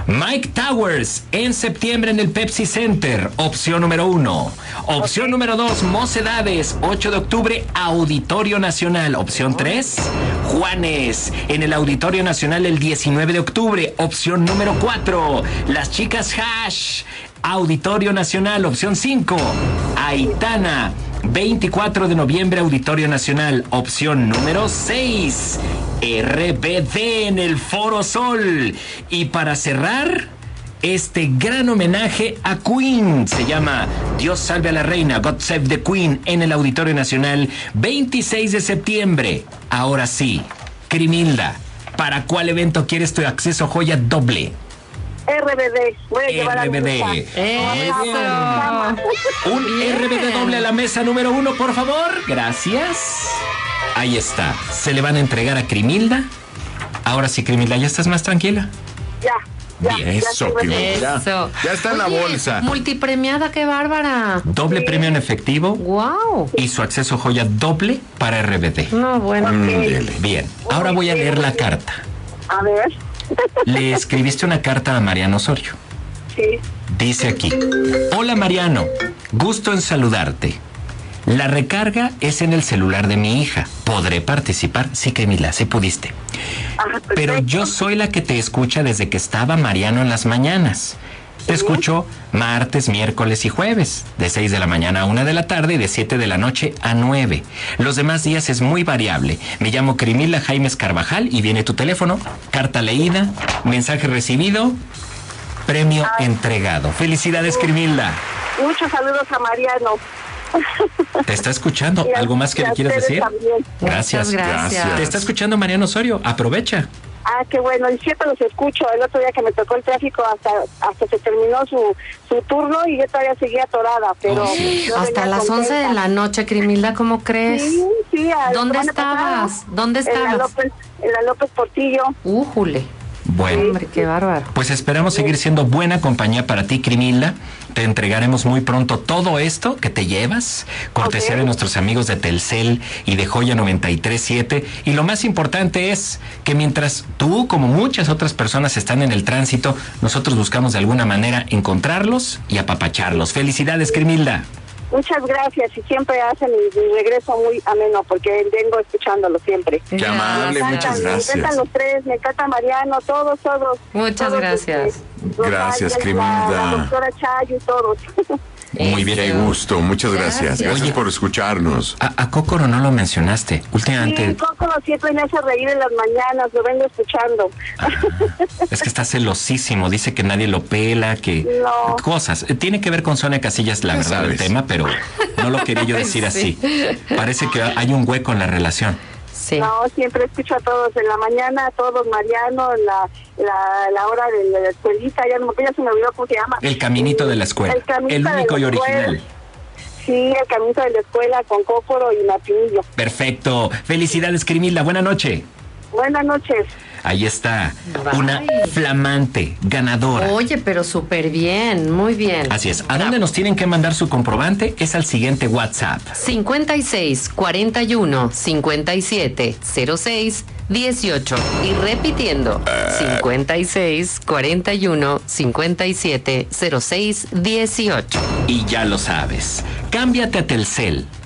Mike Towers en septiembre en el Pepsi Center, opción número 1. Opción número 2, Mocedades, 8 de octubre, Auditorio Nacional. Opción 3, Juanes en el Auditorio Nacional el 19 de octubre. Opción número 4, Las Chicas Hash, Auditorio Nacional. Opción 5, Aitana, 24 de noviembre, Auditorio Nacional. Opción número 6, RBD en el Foro Sol. Y para cerrar, este gran homenaje a Queen, se llama Dios salve a la reina, God Save the Queen, en el Auditorio Nacional, 26 de septiembre. Ahora sí, Crimilda, ¿para cuál evento quieres tu acceso joya doble? RBD. Voy a llevar RBD. A Un RBD doble a la mesa número 1, por favor. Gracias. Ahí está. Se le van a entregar a Crimilda. Ahora sí, Crimilda, ¿ya estás más tranquila? Ya. Bien, eso, Crimilda. Ya está en la bolsa. Multipremiada, qué bárbara. Doble premio en efectivo. Wow. Y su acceso joya doble para RBD. No, bueno. Bien. Ahora voy a leer la carta. A ver. Le escribiste una carta a Mariano Osorio. Sí. Dice aquí: hola Mariano, gusto en saludarte. La recarga es en el celular de mi hija. ¿Podré participar? Sí, Camila, sí pudiste. Pero yo soy la que te escucha desde que estaba Mariano en las mañanas. Te escucho martes, miércoles y jueves, de 6 de la mañana a 1 de la tarde y de 7 de la noche a 9. Los demás días es muy variable. Me llamo Crimilda Jaimes Carvajal y viene tu teléfono, carta leída, mensaje recibido, premio entregado. Felicidades, Crimilda. Muchos saludos a Mariano. ¿Te está escuchando? ¿Algo más que le quieras decir? También. Gracias. Gracias. Te está escuchando Mariano Osorio. Aprovecha. Qué bueno, y siempre los escucho. El otro día que me tocó el tráfico hasta se terminó su turno y yo todavía seguía atorada, pero... Hasta las 11 de la noche, Crimilda, ¿cómo crees? Sí. ¿Dónde estabas? ¿Dónde estabas? En la López Portillo. Újule. Bueno, hombre, qué bárbaro. Pues esperamos seguir siendo buena compañía para ti, Crimilda. Te entregaremos muy pronto todo esto que te llevas, cortesía de nuestros amigos de Telcel y de Joya 93.7. Y lo más importante es que mientras tú, como muchas otras personas, están en el tránsito, nosotros buscamos de alguna manera encontrarlos y apapacharlos. Felicidades, Crimilda. Muchas gracias, y siempre hacen mi regreso muy ameno porque vengo escuchándolo siempre. Qué amable, muchas gracias. Me encantan los tres, me encanta Mariano, todos. Muchas gracias. Gracias, Crimilda. La doctora Chayo y todos. Muy bien. Qué gusto, muchas gracias. Gracias por escucharnos. A Cócoro no lo mencionaste. Últimamente... Sí, Cócoro siempre me hace reír en las mañanas, lo vengo escuchando. Es que está celosísimo, dice que nadie lo pela, que... No. Cosas. Tiene que ver con Sonia Casillas, la verdad, el tema, pero no lo quería yo decir así. Parece que hay un hueco en la relación. Sí. No, siempre escucho a todos en la mañana, a todos, Mariano, la hora de la escuelita, ya se me olvidó cómo se llama. El caminito de la escuela. El único y original. Sí, el caminito de la escuela con Cócoro y Martinillo. Perfecto. Felicidades, Crimilda. Buena noche. Buenas noches. Ahí está, una flamante ganadora. Oye, pero súper bien, muy bien. Así es. ¿A dónde nos tienen que mandar su comprobante? Es al siguiente WhatsApp. 56 41 57 06 18. Y repitiendo, 56 41 57 06 18. Y ya lo sabes, cámbiate a Telcel.